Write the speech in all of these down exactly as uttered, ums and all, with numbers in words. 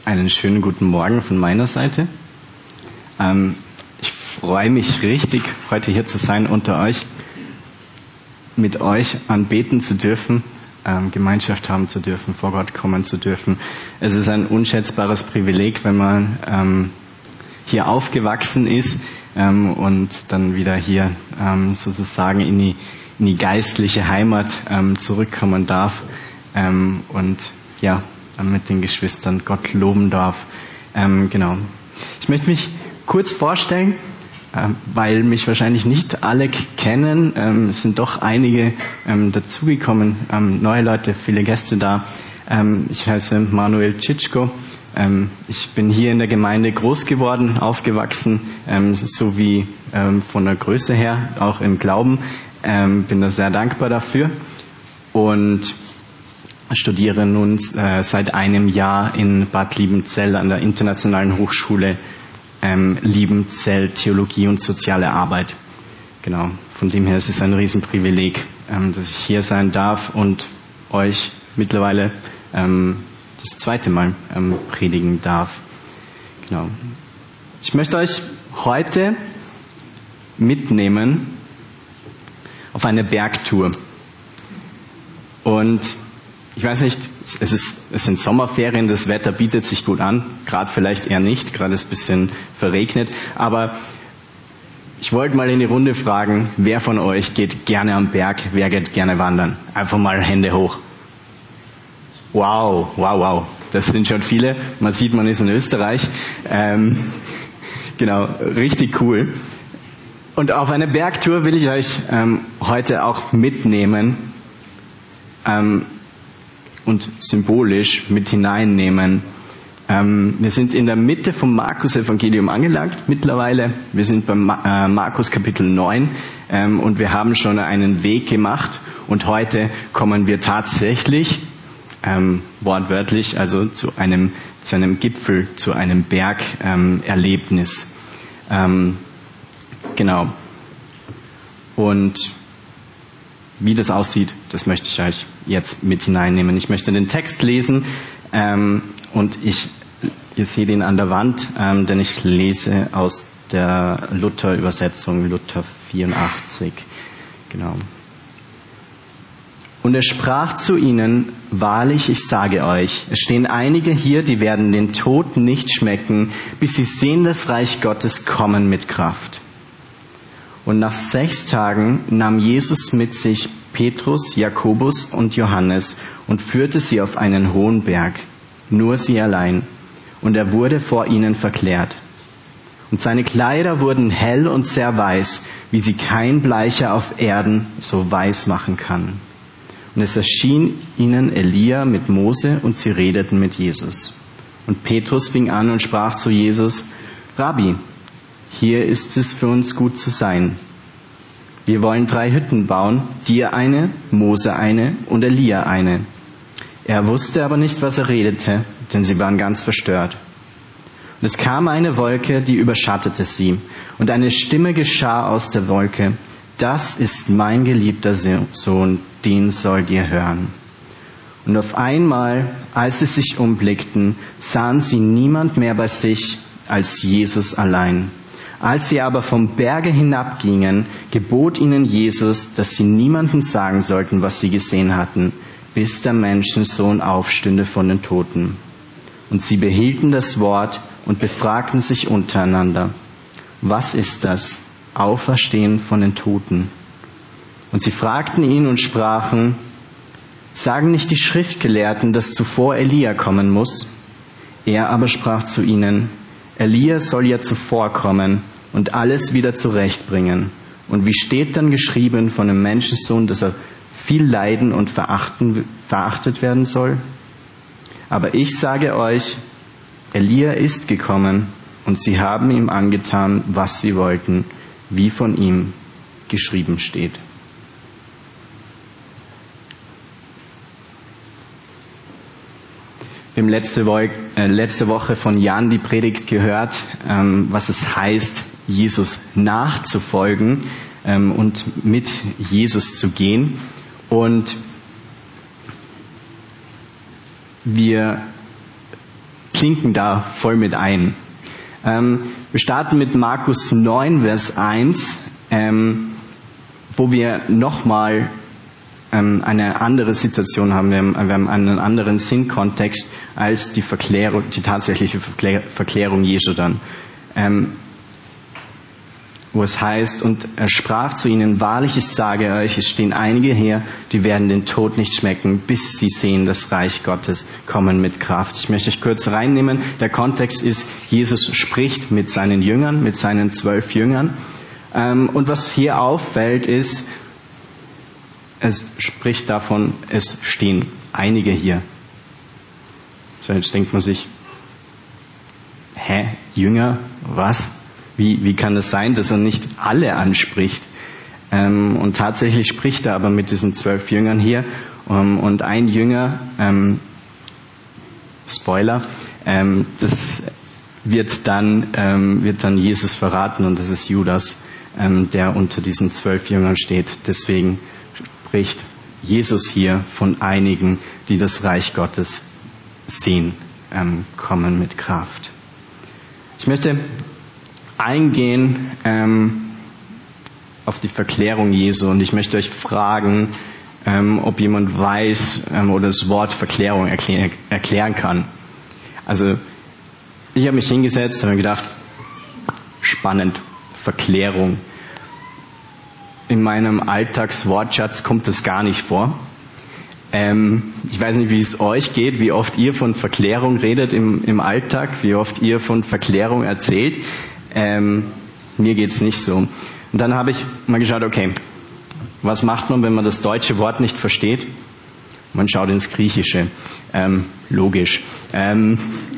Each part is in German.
Einen schönen guten Morgen von meiner Seite. Ähm, ich freue mich richtig, heute hier zu sein unter euch, mit euch anbeten zu dürfen, ähm, Gemeinschaft haben zu dürfen, vor Gott kommen zu dürfen. Es ist ein unschätzbares Privileg, wenn man ähm, hier aufgewachsen ist ähm, und dann wieder hier ähm, sozusagen in die, in die geistliche Heimat ähm, zurückkommen darf ähm, und ja, mit den Geschwistern Gott loben darf. Ähm, genau. Ich möchte mich kurz vorstellen, ähm, weil mich wahrscheinlich nicht alle kennen. Ähm, es sind doch einige ähm, dazugekommen, ähm, neue Leute, viele Gäste da. Ähm, ich heiße Manuel Tschitschko. Ähm, ich bin hier in der Gemeinde groß geworden, aufgewachsen, ähm, so wie ähm, von der Größe her, auch im Glauben. Ähm, bin da sehr dankbar dafür. Und studiere nun äh, seit einem Jahr in Bad Liebenzell an der Internationalen Hochschule ähm, Liebenzell Theologie und soziale Arbeit. Genau, von dem her ist es ein Riesenprivileg, ähm, dass ich hier sein darf und euch mittlerweile ähm, das zweite Mal ähm, predigen darf. Genau. Ich möchte euch heute mitnehmen auf eine Bergtour. Und ich weiß nicht, es ist, es sind Sommerferien, das Wetter bietet sich gut an, gerade vielleicht eher nicht, gerade ist es ein bisschen verregnet, aber ich wollte mal in die Runde fragen, wer von euch geht gerne am Berg, wer geht gerne wandern? Einfach mal Hände hoch. Wow, wow, wow, das sind schon viele, man sieht, man ist in Österreich. Ähm, genau, richtig cool. Und auf eine Bergtour will ich euch ähm, heute auch mitnehmen, ähm, und symbolisch mit hineinnehmen. Ähm, wir sind in der Mitte vom Markus-Evangelium angelangt mittlerweile. Wir sind beim Ma- äh, Markus Kapitel neun ähm, und wir haben schon einen Weg gemacht und heute kommen wir tatsächlich, ähm, wortwörtlich, also zu einem, zu einem Gipfel, zu einem Bergerlebnis. Ähm, genau. Und wie das aussieht, das möchte ich euch jetzt mit hineinnehmen. Ich möchte den Text lesen ähm, und ich, ihr seht ihn an der Wand, ähm, denn ich lese aus der Luther-Übersetzung, Luther vierundachtzig. Genau. Und er sprach zu ihnen, wahrlich, ich sage euch, es stehen einige hier, die werden den Tod nicht schmecken, bis sie sehen das Reich Gottes kommen mit Kraft. Und nach sechs Tagen nahm Jesus mit sich Petrus, Jakobus und Johannes und führte sie auf einen hohen Berg, nur sie allein. Und er wurde vor ihnen verklärt. Und seine Kleider wurden hell und sehr weiß, wie sie kein Bleicher auf Erden so weiß machen kann. Und es erschien ihnen Elia mit Mose und sie redeten mit Jesus. Und Petrus fing an und sprach zu Jesus, Rabbi, hier ist es für uns gut zu sein. Wir wollen drei Hütten bauen, dir eine, Mose eine und Elia eine. Er wusste aber nicht, was er redete, denn sie waren ganz verstört. Und es kam eine Wolke, die überschattete sie, und eine Stimme geschah aus der Wolke, das ist mein geliebter Sohn, den sollt ihr hören. Und auf einmal, als sie sich umblickten, sahen sie niemand mehr bei sich als Jesus allein. Als sie aber vom Berge hinabgingen, gebot ihnen Jesus, dass sie niemandem sagen sollten, was sie gesehen hatten, bis der Menschensohn aufstünde von den Toten. Und sie behielten das Wort und befragten sich untereinander, was ist das? Auferstehen von den Toten. Und sie fragten ihn und sprachen, sagen nicht die Schriftgelehrten, dass zuvor Elia kommen muss? Er aber sprach zu ihnen, Elia soll ja zuvor kommen und alles wieder zurechtbringen. Und wie steht dann geschrieben von dem Menschensohn, dass er viel leiden und verachten, verachtet werden soll? Aber ich sage euch, Elia ist gekommen und sie haben ihm angetan, was sie wollten, wie von ihm geschrieben steht. Wir haben letzte, Wo- äh, letzte Woche von Jan die Predigt gehört, ähm, was es heißt, Jesus nachzufolgen ähm, und mit Jesus zu gehen. Und wir klinken da voll mit ein. Ähm, wir starten mit Markus neun, Vers eins, ähm, wo wir nochmal ähm, eine andere Situation haben. Wir haben, wir haben einen anderen Sinnkontext als die Verklärung, die tatsächliche Verklär, Verklärung Jesu dann. Ähm, wo es heißt, und er sprach zu ihnen, wahrlich, ich sage euch, es stehen einige hier, die werden den Tod nicht schmecken, bis sie sehen das Reich Gottes kommen mit Kraft. Ich möchte euch kurz reinnehmen. Der Kontext ist, Jesus spricht mit seinen Jüngern, mit seinen zwölf Jüngern. Und was hier auffällt, ist, es spricht davon, es stehen einige hier. So, jetzt denkt man sich, hä, Jünger, was? Wie, wie kann es sein, dass er nicht alle anspricht? Ähm, und tatsächlich spricht er aber mit diesen zwölf Jüngern hier. Um, und ein Jünger, ähm, Spoiler, ähm, das wird dann, ähm, wird dann Jesus verraten, und das ist Judas, ähm, der unter diesen zwölf Jüngern steht. Deswegen spricht Jesus hier von einigen, die das Reich Gottes sehen, ähm, kommen mit Kraft. Ich möchte eingehen ähm, auf die Verklärung Jesu, und ich möchte euch fragen, ähm, ob jemand weiß ähm, oder das Wort Verklärung erklär, erklären kann. Also ich habe mich hingesetzt und habe gedacht, spannend, Verklärung. In meinem Alltagswortschatz kommt das gar nicht vor. Ähm, ich weiß nicht, wie es euch geht, wie oft ihr von Verklärung redet im, im Alltag, wie oft ihr von Verklärung erzählt. Ähm, mir geht's nicht so. Und dann habe ich mal geschaut, okay, was macht man, wenn man das deutsche Wort nicht versteht? Man schaut ins Griechische. Ähm, logisch. Ähm,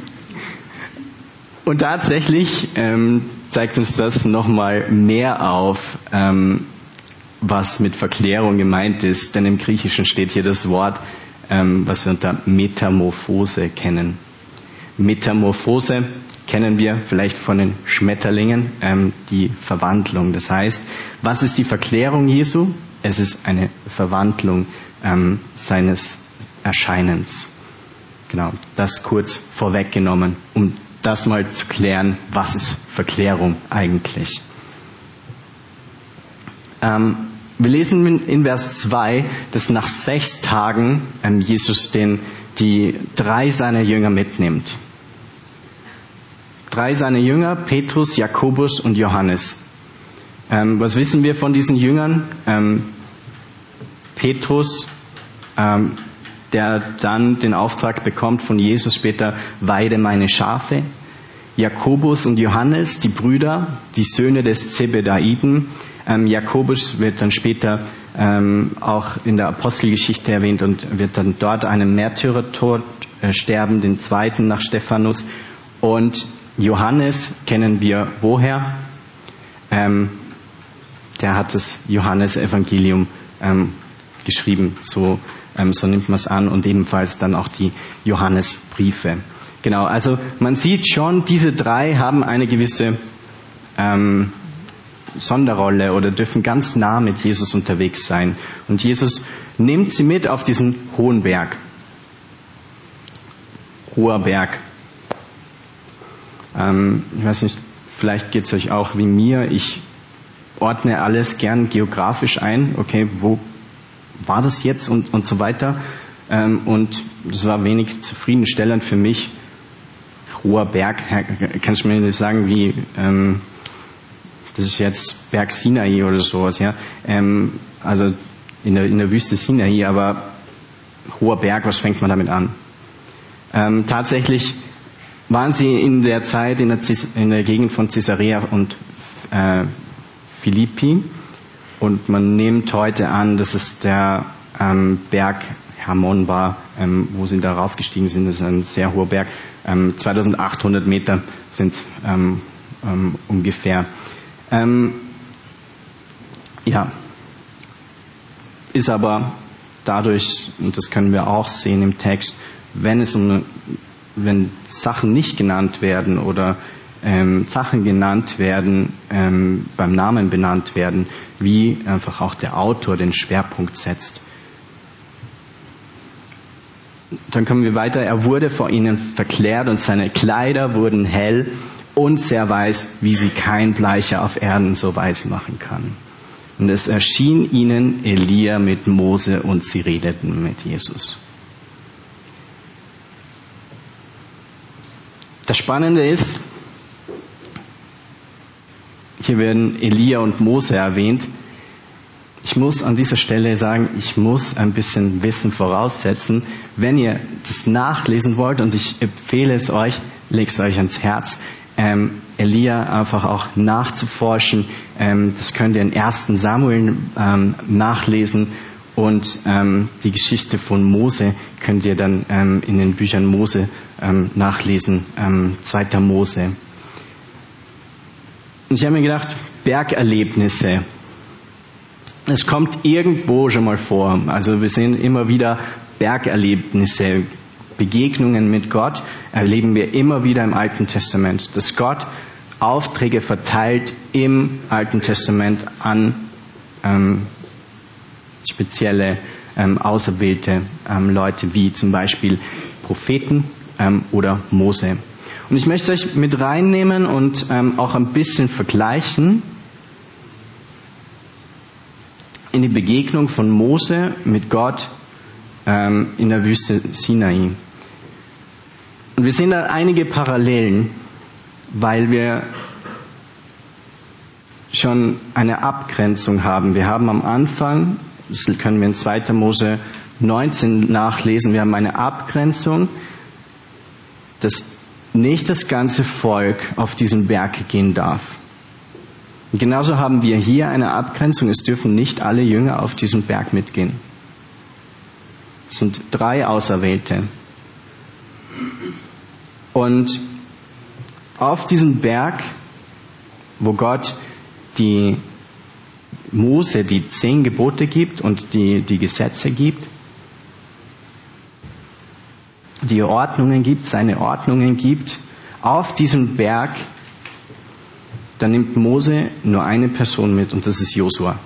und tatsächlich ähm, zeigt uns das nochmal mehr auf, ähm, was mit Verklärung gemeint ist. Denn im Griechischen steht hier das Wort, ähm, was wir unter Metamorphose kennen. Metamorphose kennen wir vielleicht von den Schmetterlingen, ähm, die Verwandlung. Das heißt, was ist die Verklärung Jesu? Es ist eine Verwandlung ähm, seines Erscheinens. Genau, das kurz vorweggenommen, um das mal zu klären, was ist Verklärung eigentlich? Ähm, wir lesen in, in Vers zwei, dass nach sechs Tagen ähm, Jesus den, die drei seiner Jünger mitnimmt. Drei seiner Jünger, Petrus, Jakobus und Johannes. Ähm, was wissen wir von diesen Jüngern? Ähm, Petrus, ähm, der dann den Auftrag bekommt von Jesus später, weide meine Schafe. Jakobus und Johannes, die Brüder, die Söhne des Zebedaiden. Ähm, Jakobus wird dann später ähm, auch in der Apostelgeschichte erwähnt und wird dann dort einen Märtyrertod äh, sterben, den zweiten nach Stephanus. Und Johannes kennen wir woher? Ähm, der hat das Johannesevangelium ähm, geschrieben, so, ähm, so nimmt man es an, und ebenfalls dann auch die Johannesbriefe. Genau, also man sieht schon, diese drei haben eine gewisse ähm, Sonderrolle oder dürfen ganz nah mit Jesus unterwegs sein. Und Jesus nimmt sie mit auf diesen hohen Berg. Hoher Berg. Ähm, ich weiß nicht, vielleicht geht es euch auch wie mir. Ich ordne alles gern geografisch ein. Okay, wo war das jetzt und, und so weiter. Ähm, und das war wenig zufriedenstellend für mich. Hoher Berg, kannst du mir nicht sagen, wie, ähm, das ist jetzt Berg Sinai oder sowas, ja. Ähm, also in der, in der Wüste Sinai, aber hoher Berg, was fängt man damit an? Ähm, tatsächlich waren sie in der Zeit in der, in der Gegend von Caesarea und äh, Philippi, und man nimmt heute an, dass es der ähm, Berg Hermon war, ähm, wo sie darauf gestiegen sind. Das ist ein sehr hoher Berg. Ähm, zweitausendachthundert Meter sind es ähm, ähm, ungefähr. Ähm, ja, ist aber dadurch, und das können wir auch sehen im Text, wenn es um, wenn Sachen nicht genannt werden oder ähm, Sachen genannt werden, ähm, beim Namen benannt werden, wie einfach auch der Autor den Schwerpunkt setzt. dann kommen wir weiter. Er wurde vor ihnen verklärt und seine Kleider wurden hell und sehr weiß, wie sie kein Bleicher auf Erden so weiß machen kann. Und es erschien ihnen Elia mit Mose und sie redeten mit Jesus. Das Spannende ist, hier werden Elia und Mose erwähnt. Ich muss an dieser Stelle sagen, ich muss ein bisschen Wissen voraussetzen. Wenn ihr das nachlesen wollt, und ich empfehle es euch, legt es euch ans Herz, ähm, Elia einfach auch nachzuforschen. Ähm, das könnt ihr in ersten Samuel ähm, nachlesen. Und ähm, die Geschichte von Mose könnt ihr dann ähm, in den Büchern Mose ähm, nachlesen, ähm, zweiter Mose. Und ich habe mir gedacht, Bergerlebnisse. Es kommt irgendwo schon mal vor. Also wir sehen immer wieder Bergerlebnisse, Begegnungen mit Gott erleben wir immer wieder im Alten Testament. Dass Gott Aufträge verteilt im Alten Testament an ähm, spezielle ähm, auserwählte ähm, Leute, wie zum Beispiel Propheten ähm, oder Mose. Und ich möchte euch mit reinnehmen und ähm, auch ein bisschen vergleichen in die Begegnung von Mose mit Gott ähm, in der Wüste Sinai. Und wir sehen da einige Parallelen, weil wir schon eine Abgrenzung haben. Wir haben am Anfang, das können wir in zweiter Mose neunzehn nachlesen, wir haben eine Abgrenzung, dass nicht das ganze Volk auf diesen Berg gehen darf. Und genauso haben wir hier eine Abgrenzung, es dürfen nicht alle Jünger auf diesen Berg mitgehen. Es sind drei Auserwählte. Und auf diesem Berg, wo Gott die Mose die zehn Gebote gibt und die, die Gesetze gibt, die Ordnungen gibt, seine Ordnungen gibt, auf diesem Berg, da nimmt Mose nur eine Person mit und das ist Josua.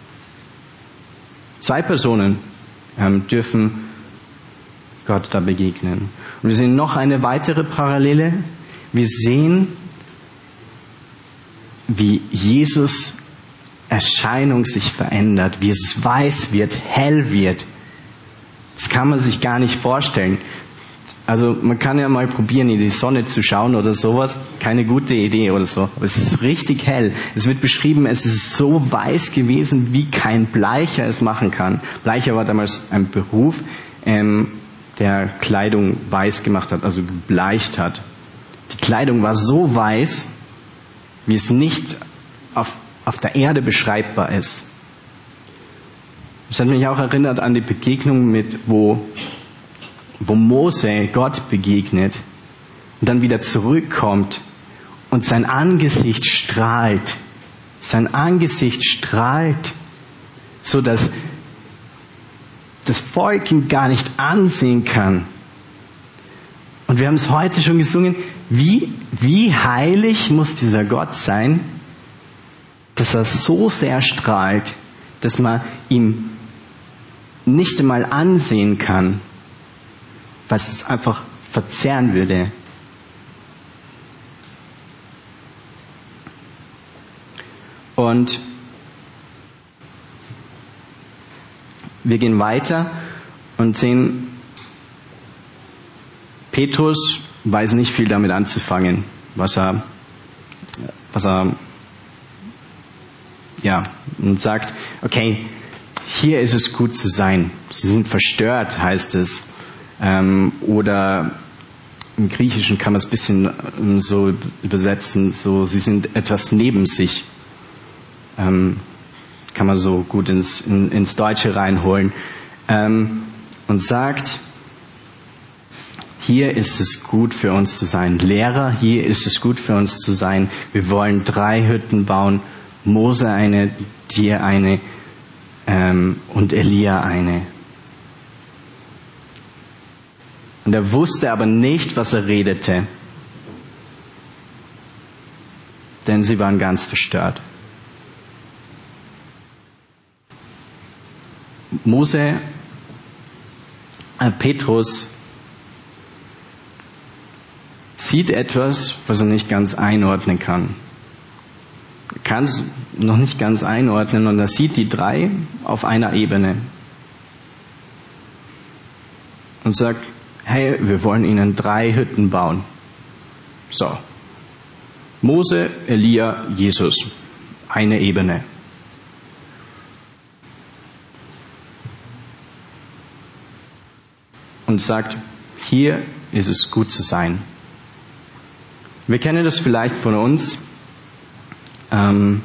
Zwei Personen ähm, dürfen Gott da begegnen. Und wir sehen noch eine weitere Parallele. Wir sehen, wie Jesus Erscheinung sich verändert, wie es weiß wird, hell wird. Das kann man sich gar nicht vorstellen. Also man kann ja mal probieren, in die Sonne zu schauen oder sowas. Keine gute Idee oder so. Aber es ist richtig hell. Es wird beschrieben, es ist so weiß gewesen, wie kein Bleicher es machen kann. Bleicher war damals ein Beruf, ähm, der Kleidung weiß gemacht hat, also gebleicht hat. Die Kleidung war so weiß, wie es nicht auf, auf der Erde beschreibbar ist. Das hat mich auch erinnert an die Begegnung mit, wo, wo Mose Gott begegnet und dann wieder zurückkommt und sein Angesicht strahlt. Sein Angesicht strahlt, so dass das Volk ihn gar nicht ansehen kann. Und wir haben es heute schon gesungen, wie, wie heilig muss dieser Gott sein, dass er so sehr strahlt, dass man ihm nicht einmal ansehen kann, was es einfach verzehren würde. Und wir gehen weiter und sehen, Petrus weiß nicht viel damit anzufangen, was er, was er, ja, und sagt, okay, hier ist es gut zu sein. Sie sind verstört, heißt es. Ähm, oder im Griechischen kann man es ein bisschen so übersetzen, so, sie sind etwas neben sich. Ähm, kann man so gut ins, in, ins Deutsche reinholen. Ähm, und sagt, hier ist es gut für uns zu sein. Lehrer, hier ist es gut für uns zu sein. Wir wollen drei Hütten bauen. Mose eine, dir eine ähm, und Elia eine. Und er wusste aber nicht, was er redete. Denn sie waren ganz verstört. Mose, äh, Petrus sieht etwas, was er nicht ganz einordnen kann. Er kann es noch nicht ganz einordnen und er sieht die drei auf einer Ebene und sagt, hey, wir wollen ihnen drei Hütten bauen. So. Mose, Elia, Jesus. Eine Ebene. Und sagt, hier ist es gut zu sein. Wir kennen das vielleicht von uns, ähm,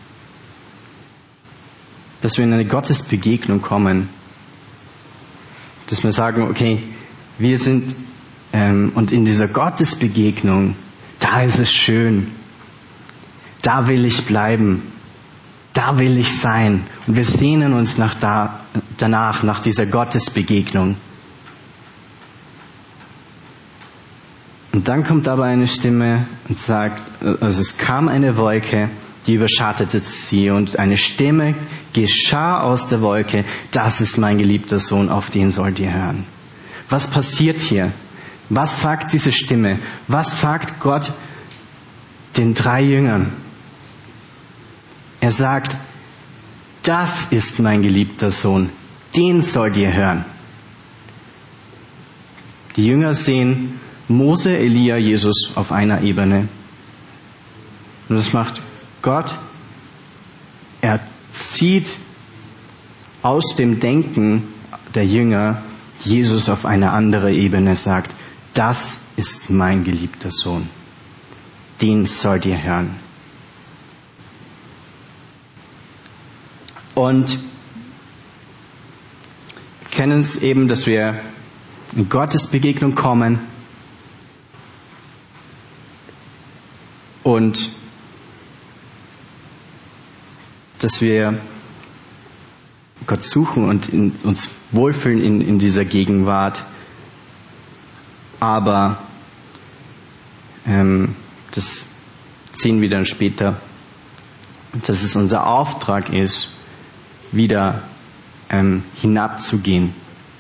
dass wir in eine Gottesbegegnung kommen, dass wir sagen, okay, wir sind, ähm, und in dieser Gottesbegegnung, da ist es schön, da will ich bleiben, da will ich sein. Und wir sehnen uns nach da, danach, nach dieser Gottesbegegnung. Und dann kommt aber eine Stimme und sagt, also es kam eine Wolke, die überschattete sie und eine Stimme geschah aus der Wolke, das ist mein geliebter Sohn, auf den sollt ihr hören. Was passiert hier? Was sagt diese Stimme? Was sagt Gott den drei Jüngern? Er sagt, das ist mein geliebter Sohn, den sollt ihr hören. Die Jünger sehen Mose, Elia, Jesus auf einer Ebene. Und das macht Gott. Er zieht aus dem Denken der Jünger Jesus auf eine andere Ebene, sagt, das ist mein geliebter Sohn. Den sollt ihr hören. Und wir kennen es eben, dass wir in Gottes Begegnung kommen und dass wir Gott suchen und in, uns wohlfühlen in, in dieser Gegenwart. Aber ähm, das sehen wir dann später, dass es unser Auftrag ist, wieder ähm, hinabzugehen.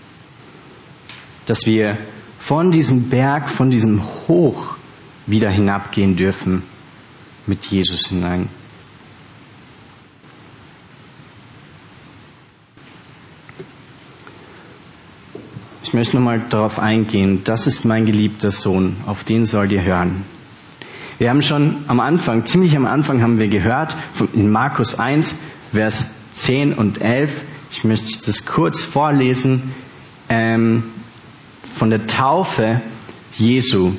Dass wir von diesem Berg, von diesem Hoch wieder hinabgehen dürfen mit Jesus hinein. Ich möchte nochmal darauf eingehen, das ist mein geliebter Sohn, auf den sollt ihr hören. Wir haben schon am Anfang, ziemlich am Anfang haben wir gehört, in Markus eins, Vers zehn und elf, ich möchte das kurz vorlesen, ähm, von der Taufe Jesu.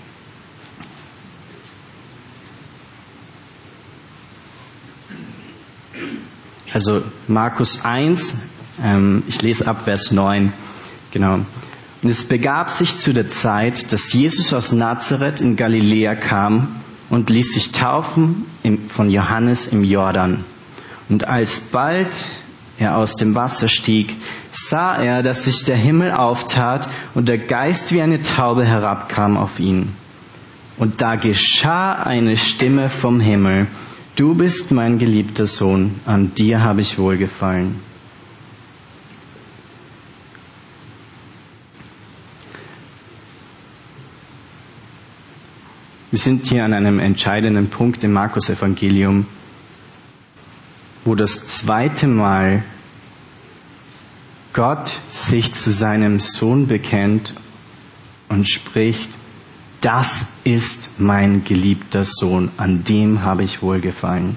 Also Markus eins, ähm, ich lese ab Vers neun. Genau. Und es begab sich zu der Zeit, dass Jesus aus Nazareth in Galiläa kam und ließ sich taufen von Johannes im Jordan. Und alsbald er aus dem Wasser stieg, sah er, dass sich der Himmel auftat und der Geist wie eine Taube herabkam auf ihn. Und da geschah eine Stimme vom Himmel: Du bist mein geliebter Sohn, an dir habe ich wohlgefallen. Wir sind hier an einem entscheidenden Punkt im Markus-Evangelium, wo das zweite Mal Gott sich zu seinem Sohn bekennt und spricht, das ist mein geliebter Sohn, an dem habe ich wohlgefallen.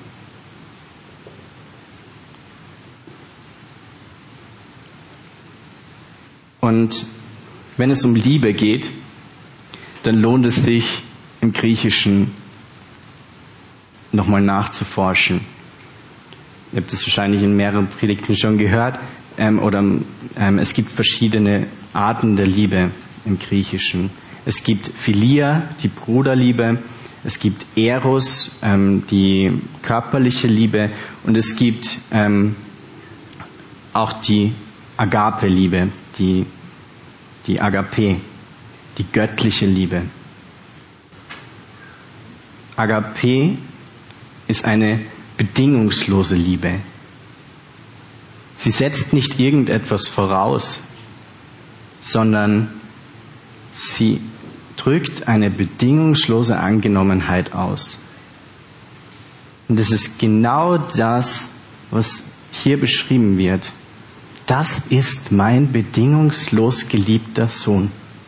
Und wenn es um Liebe geht, dann lohnt es sich, im Griechischen nochmal nachzuforschen. Ihr habt das wahrscheinlich in mehreren Predigten schon gehört. Ähm, oder ähm, es gibt verschiedene Arten der Liebe im Griechischen. Es gibt Philia, die Bruderliebe. Es gibt Eros, ähm, die körperliche Liebe. Und es gibt ähm, auch die Agape-Liebe, die, die Agape, die göttliche Liebe. Agape ist eine bedingungslose Liebe. Sie setzt nicht irgendetwas voraus, sondern sie drückt eine bedingungslose Angenommenheit aus. Und das ist genau das, was hier beschrieben wird. Das ist mein bedingungslos geliebter Sohn.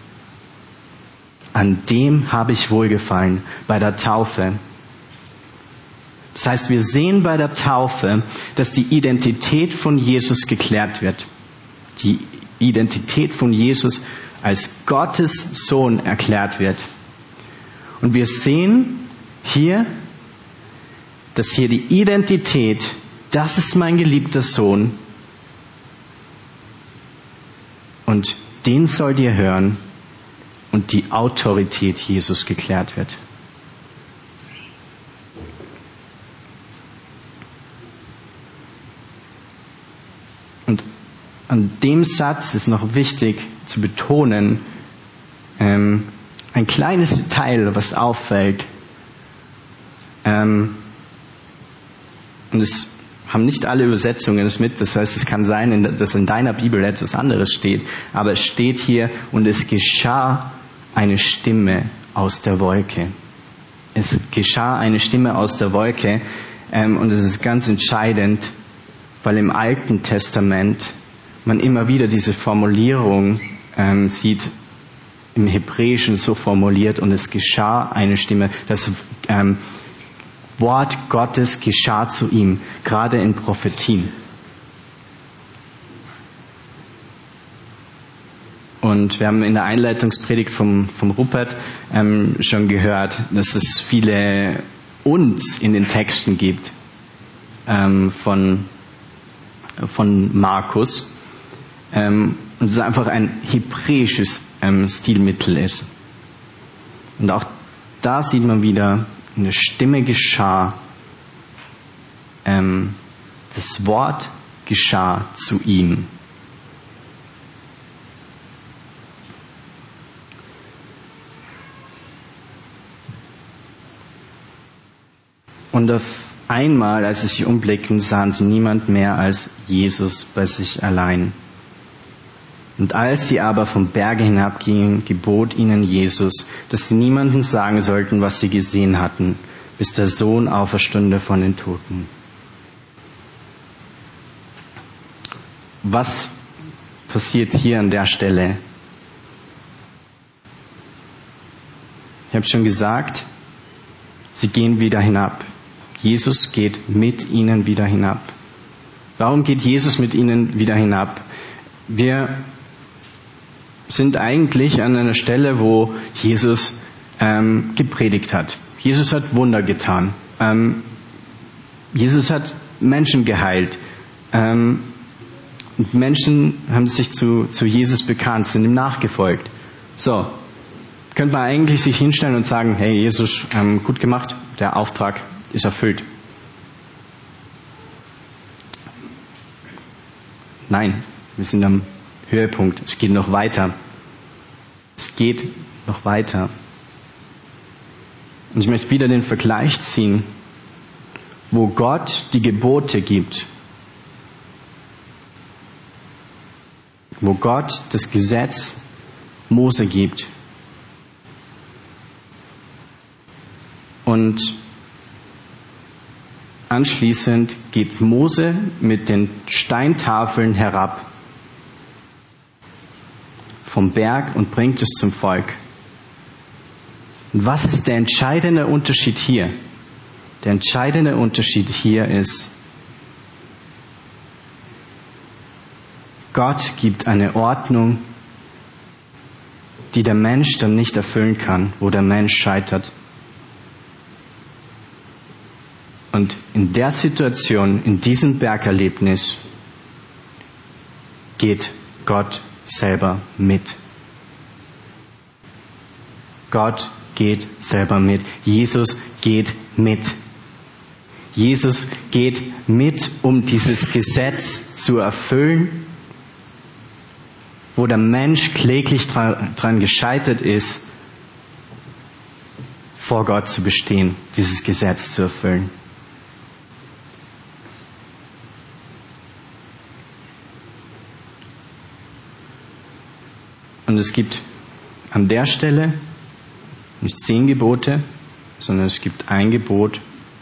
An dem habe ich Wohlgefallen bei der Taufe. Das heißt, wir sehen bei der Taufe, dass die Identität von Jesus geklärt wird. Die Identität von Jesus als Gottes Sohn erklärt wird. Und wir sehen hier, dass hier die Identität, das ist mein geliebter Sohn und den sollt ihr hören, und die Autorität Jesus geklärt wird. Und an dem Satz ist noch wichtig zu betonen, ähm, ein kleines Detail, was auffällt. Ähm, und es haben nicht alle Übersetzungen es mit, das heißt, es kann sein, dass in deiner Bibel etwas anderes steht, aber es steht hier, und es geschah eine Stimme aus der Wolke. Es geschah eine Stimme aus der Wolke, ähm, und es ist ganz entscheidend, weil im Alten Testament man immer wieder diese Formulierung ähm, sieht, im Hebräischen so formuliert, und es geschah eine Stimme. Das ähm, Wort Gottes geschah zu ihm, gerade in Prophetien. Und wir haben in der Einleitungspredigt vom, vom Rupert ähm, schon gehört, dass es viele uns in den Texten gibt ähm, von, von Markus. Ähm, und es einfach ein hebräisches ähm, Stilmittel ist. Und auch da sieht man wieder, eine Stimme geschah, ähm, das Wort geschah zu ihm. Und auf einmal, als sie sich umblickten, sahen sie niemand mehr als Jesus bei sich allein. Und als sie aber vom Berge hinabgingen, gebot ihnen Jesus, dass sie niemandem sagen sollten, was sie gesehen hatten, bis der Sohn auferstünde von den Toten. Was passiert hier an der Stelle? Ich habe schon gesagt, sie gehen wieder hinab. Jesus geht mit ihnen wieder hinab. Warum geht Jesus mit ihnen wieder hinab? Wir sind eigentlich an einer Stelle, wo Jesus ähm, gepredigt hat. Jesus hat Wunder getan. Ähm, Jesus hat Menschen geheilt. Ähm, und Menschen haben sich zu, zu Jesus bekannt, sind ihm nachgefolgt. So, könnte man eigentlich sich hinstellen und sagen, hey Jesus, ähm, gut gemacht, der Auftrag ist erfüllt. Nein, wir sind am Höhepunkt. Es geht noch weiter. Es geht noch weiter. Und ich möchte wieder den Vergleich ziehen, wo Gott die Gebote gibt, wo Gott das Gesetz Mose gibt. Und anschließend geht Mose mit den Steintafeln herab vom Berg und bringt es zum Volk. Und was ist der entscheidende Unterschied hier? Der entscheidende Unterschied hier ist, Gott gibt eine Ordnung, die der Mensch dann nicht erfüllen kann, wo der Mensch scheitert. Und in der Situation, in diesem Bergerlebnis, geht Gott selber mit. Gott geht selber mit. Jesus geht mit. Jesus geht mit, um dieses Gesetz zu erfüllen, wo der Mensch kläglich dran gescheitert ist, vor Gott zu bestehen, dieses Gesetz zu erfüllen. Und es gibt an der Stelle nicht zehn Gebote, sondern es gibt ein Gebot,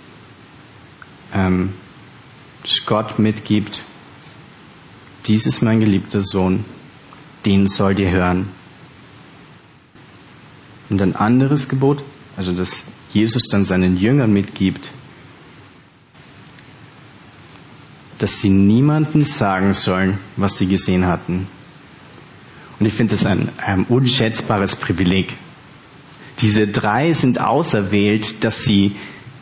ähm, das Gott mitgibt. Dies ist mein geliebter Sohn, den sollt ihr hören. Und ein anderes Gebot, also das Jesus dann seinen Jüngern mitgibt, dass sie niemandem sagen sollen, was sie gesehen hatten. Und ich finde das ein, ein unschätzbares Privileg. Diese drei sind auserwählt, dass sie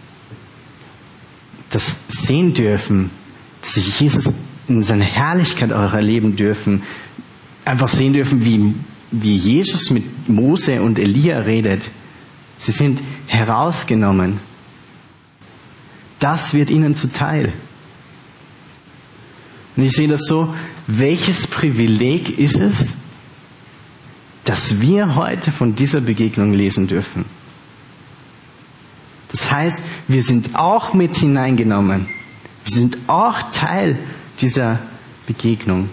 das sehen dürfen, dass sie Jesus in seiner Herrlichkeit auch erleben dürfen, einfach sehen dürfen, wie, wie Jesus mit Mose und Elia redet. Sie sind herausgenommen. Das wird ihnen zuteil. Und ich sehe das so, welches Privileg ist es, dass wir heute von dieser Begegnung lesen dürfen. Das heißt, wir sind auch mit hineingenommen. Wir sind auch Teil dieser Begegnung.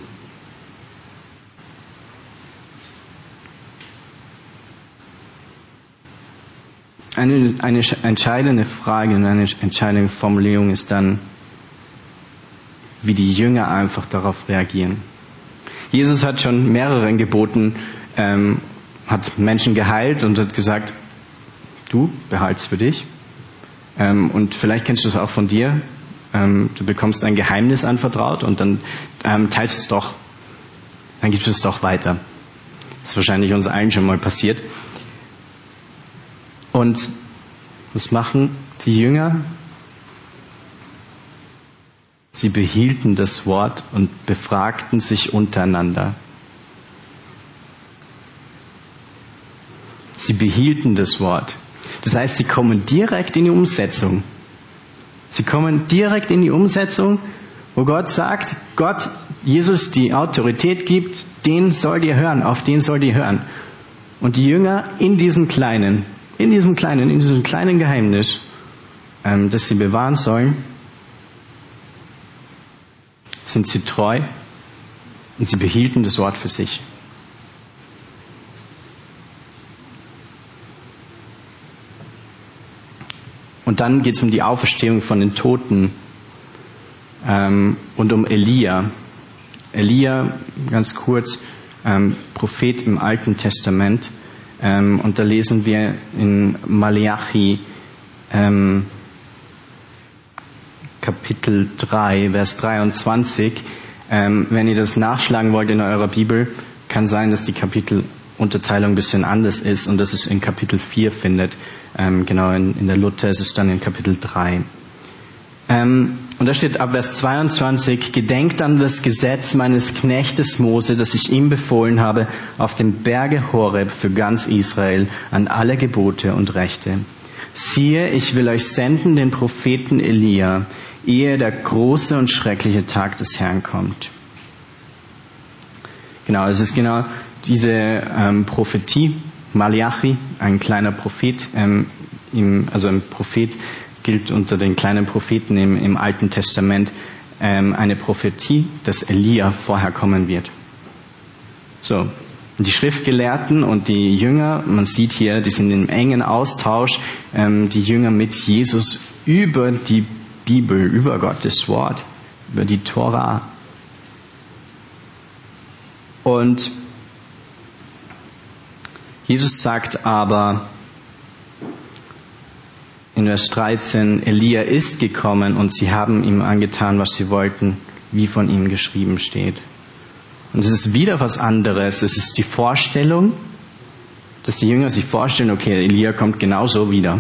Eine, eine entscheidende Frage und eine entscheidende Formulierung ist dann, wie die Jünger einfach darauf reagieren. Jesus hat schon mehreren Geboten, ähm, hat Menschen geheilt und hat gesagt, du behalt's für dich. Ähm, und vielleicht kennst du es auch von dir. Ähm, du bekommst ein Geheimnis anvertraut und dann ähm, teilst du es doch. Dann gibst du es doch weiter. Das ist wahrscheinlich uns allen schon mal passiert. Und was machen die Jünger? Sie behielten das Wort und befragten sich untereinander. Sie behielten das Wort. Das heißt, sie kommen direkt in die Umsetzung. Sie kommen direkt in die Umsetzung, wo Gott sagt, Gott, Jesus die Autorität gibt, den sollt ihr hören, auf den sollt ihr hören. Und die Jünger in diesem kleinen, in diesem kleinen, in diesem kleinen Geheimnis, ähm, das sie bewahren sollen, sind sie treu und sie behielten das Wort für sich. Und dann geht es um die Auferstehung von den Toten ähm, und um Elia. Elia, ganz kurz, ähm, Prophet im Alten Testament. Ähm, und da lesen wir in Maleachi ähm, Kapitel drei, Vers dreiundzwanzig. Ähm, wenn ihr das nachschlagen wollt in eurer Bibel, kann sein, dass die Kapitelunterteilung ein bisschen anders ist und dass es in Kapitel vier findet. Ähm, genau, in, in der Luther ist es dann in Kapitel drei. Ähm, und da steht ab Vers zweiundzwanzig, gedenkt an das Gesetz meines Knechtes Mose, das ich ihm befohlen habe, auf dem Berge Horeb für ganz Israel, an alle Gebote und Rechte. Siehe, ich will euch senden den Propheten Elia, ehe der große und schreckliche Tag des Herrn kommt. Genau, es ist genau diese ähm, Prophetie, Maleachi, ein kleiner Prophet, ähm, im, also ein Prophet gilt unter den kleinen Propheten im, im Alten Testament, ähm, eine Prophetie, dass Elia vorher kommen wird. So. Die Schriftgelehrten und die Jünger, man sieht hier, die sind im engen Austausch, ähm, die Jünger mit Jesus über die Bibel, über Gottes Wort, über die Tora. Und Jesus sagt aber in Vers dreizehn, Elia ist gekommen und sie haben ihm angetan, was sie wollten, wie von ihm geschrieben steht. Und es ist wieder was anderes. Es ist die Vorstellung, dass die Jünger sich vorstellen, okay, Elia kommt genauso wieder.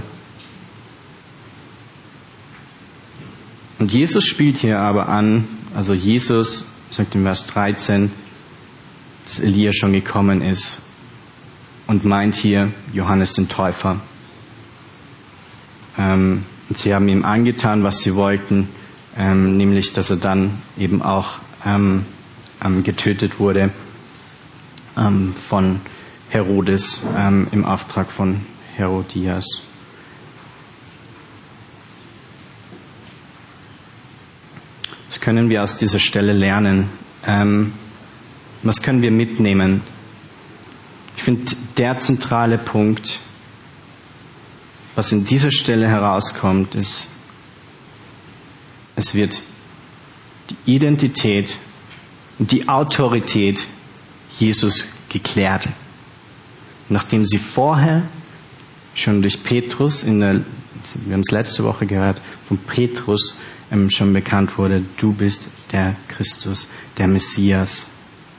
Und Jesus spielt hier aber an, also Jesus sagt in Vers dreizehn, dass Elia schon gekommen ist und meint hier Johannes den Täufer. Ähm, und sie haben ihm angetan, was sie wollten, ähm, nämlich, dass er dann eben auch ähm, ähm, getötet wurde ähm, von Herodes ähm, im Auftrag von Herodias. Was können wir aus dieser Stelle lernen? Ähm, was können wir mitnehmen? Ich finde, der zentrale Punkt was in dieser Stelle herauskommt, ist, es wird die Identität und die Autorität Jesus geklärt. Nachdem sie vorher schon durch Petrus, in der, wir haben es letzte Woche gehört, von Petrus ähm, schon bekannt wurde, du bist der Christus, der Messias.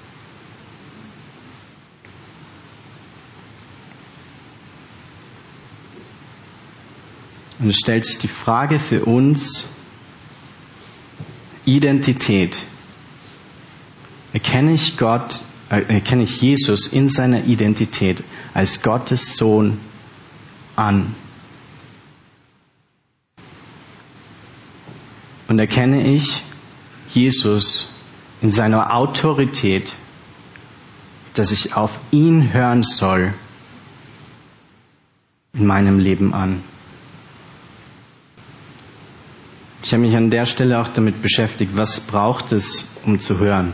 Und es stellt sich die Frage für uns, Identität. Erkenne ich Gott, äh, erkenne ich Jesus in seiner Identität als Gottes Sohn an? Und erkenne ich Jesus in seiner Autorität, dass ich auf ihn hören soll, in meinem Leben an? Ich habe mich an der Stelle auch damit beschäftigt, was braucht es, um zu hören?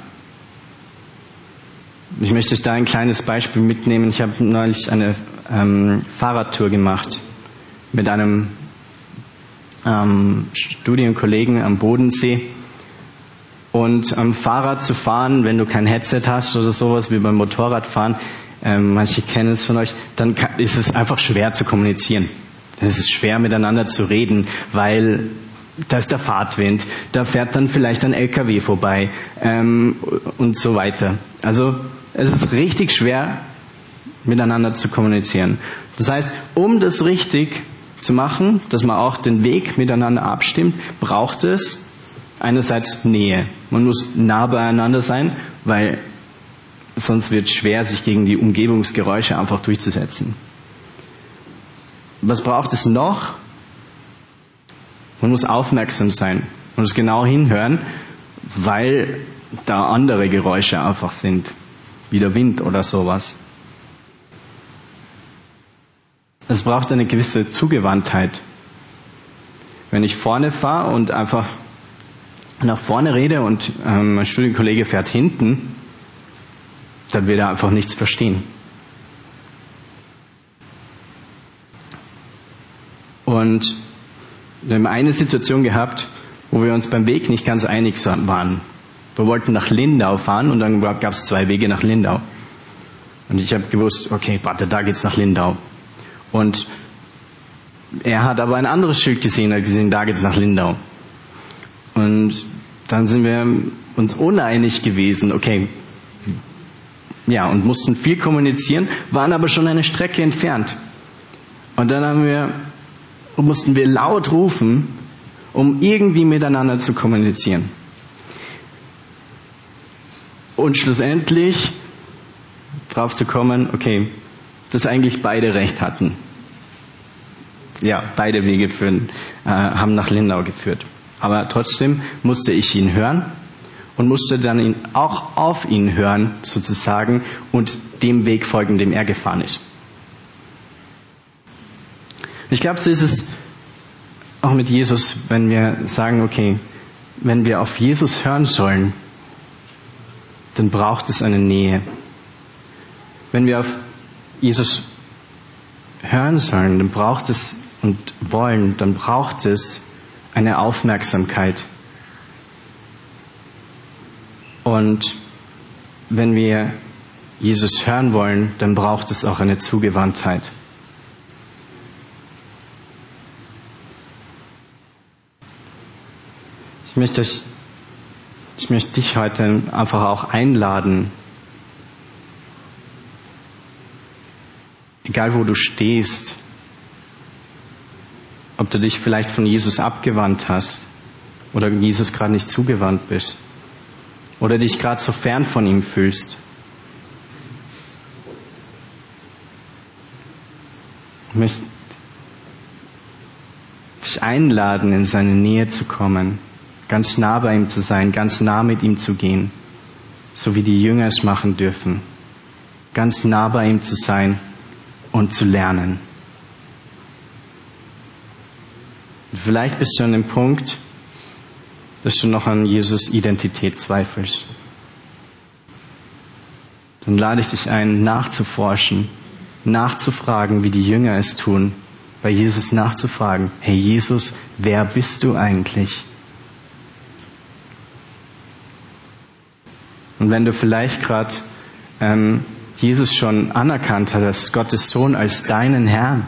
Ich möchte euch da ein kleines Beispiel mitnehmen. Ich habe neulich eine ähm, Fahrradtour gemacht mit einem ähm, Studienkollegen am Bodensee. Und am Fahrrad zu fahren, wenn du kein Headset hast oder sowas wie beim Motorradfahren, ähm, manche kennen es von euch, dann kann, ist es einfach schwer zu kommunizieren. Es ist schwer miteinander zu reden, weil da ist der Fahrtwind, da fährt dann vielleicht ein L K W vorbei ähm, und so weiter. Also es ist richtig schwer, miteinander zu kommunizieren. Das heißt, um das richtig zu machen, dass man auch den Weg miteinander abstimmt, braucht es einerseits Nähe. Man muss nah beieinander sein, weil sonst wird es schwer, sich gegen die Umgebungsgeräusche einfach durchzusetzen. Was braucht es noch? Man muss aufmerksam sein. Man muss genau hinhören, weil da andere Geräusche einfach sind, wie der Wind oder sowas. Es braucht eine gewisse Zugewandtheit. Wenn ich vorne fahre und einfach nach vorne rede und ähm, mein Studienkollege fährt hinten, dann wird er einfach nichts verstehen. Und wir haben eine Situation gehabt, wo wir uns beim Weg nicht ganz einig waren. Wir wollten nach Lindau fahren und dann gab es zwei Wege nach Lindau. Und ich habe gewusst, okay, warte, da geht's nach Lindau. Und er hat aber ein anderes Schild gesehen, er hat gesehen, da geht's nach Lindau. Und dann sind wir uns uneinig gewesen, okay, ja, und mussten viel kommunizieren, waren aber schon eine Strecke entfernt. Und dann haben wir mussten wir laut rufen, um irgendwie miteinander zu kommunizieren. Und schlussendlich drauf zu kommen, okay, dass eigentlich beide recht hatten. Ja, beide Wege führen, äh, haben nach Lindau geführt. Aber trotzdem musste ich ihn hören und musste dann ihn auch auf ihn hören, sozusagen, und dem Weg folgen, dem er gefahren ist. Ich glaube, so ist es auch mit Jesus, wenn wir sagen, okay, wenn wir auf Jesus hören sollen, dann braucht es eine Nähe. Wenn wir auf Jesus hören sollen, dann braucht es und wollen, dann braucht es eine Aufmerksamkeit. Und wenn wir Jesus hören wollen, dann braucht es auch eine Zugewandtheit. Ich möchte, euch, ich möchte dich heute einfach auch einladen, egal wo du stehst, ob du dich vielleicht von Jesus abgewandt hast oder Jesus gerade nicht zugewandt bist oder dich gerade so fern von ihm fühlst. Ich möchte dich einladen, in seine Nähe zu kommen, ganz nah bei ihm zu sein, ganz nah mit ihm zu gehen, so wie die Jünger es machen dürfen, ganz nah bei ihm zu sein und zu lernen. Und vielleicht bist du an dem Punkt, dass du noch an Jesus' Identität zweifelst. Dann lade ich dich ein, nachzuforschen, nachzufragen, wie die Jünger es tun, bei Jesus nachzufragen, hey Jesus, wer bist du eigentlich? Und wenn du vielleicht gerade ähm, Jesus schon anerkannt hast, als Gottes Sohn, als deinen Herrn,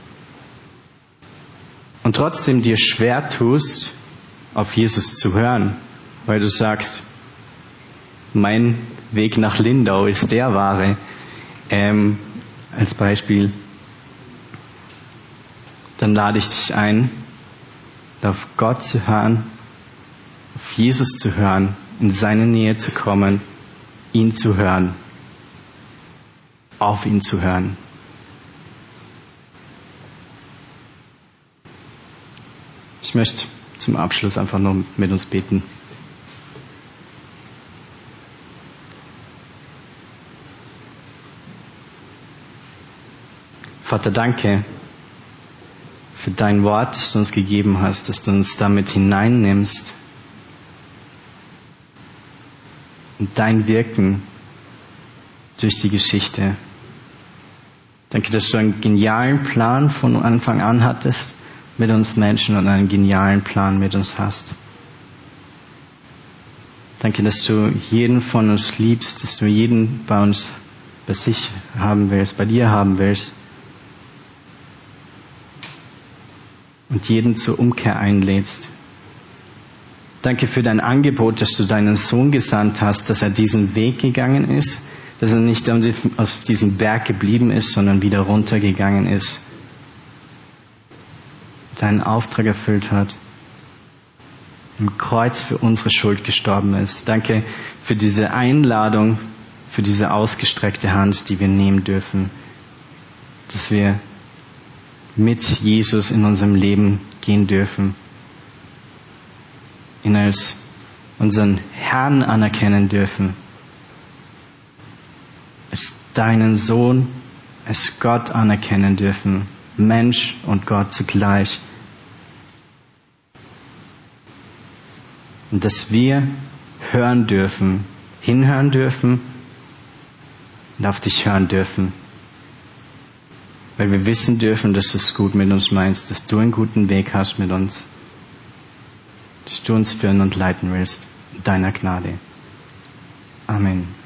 und trotzdem dir schwer tust, auf Jesus zu hören, weil du sagst, mein Weg nach Lindau ist der wahre, ähm, als Beispiel, dann lade ich dich ein, auf Gott zu hören, auf Jesus zu hören, in seine Nähe zu kommen, ihn zu hören, auf ihn zu hören. Ich möchte zum Abschluss einfach noch mit uns beten. Vater, danke für dein Wort, das du uns gegeben hast, dass du uns damit hineinnimmst und dein Wirken durch die Geschichte. Danke, dass du einen genialen Plan von Anfang an hattest mit uns Menschen und einen genialen Plan mit uns hast. Danke, dass du jeden von uns liebst, dass du jeden bei uns bei sich haben willst, bei dir haben willst. Und jeden zur Umkehr einlädst. Danke für dein Angebot, dass du deinen Sohn gesandt hast, dass er diesen Weg gegangen ist, dass er nicht auf diesem Berg geblieben ist, sondern wieder runtergegangen ist, seinen Auftrag erfüllt hat, im Kreuz für unsere Schuld gestorben ist. Danke für diese Einladung, für diese ausgestreckte Hand, die wir nehmen dürfen, dass wir mit Jesus in unserem Leben gehen dürfen, ihn als unseren Herrn anerkennen dürfen, als deinen Sohn, als Gott anerkennen dürfen, Mensch und Gott zugleich. Und dass wir hören dürfen, hinhören dürfen und auf dich hören dürfen. Weil wir wissen dürfen, dass du es gut mit uns meinst, dass du einen guten Weg hast mit uns, dass du uns führen und leiten willst in deiner Gnade. Amen.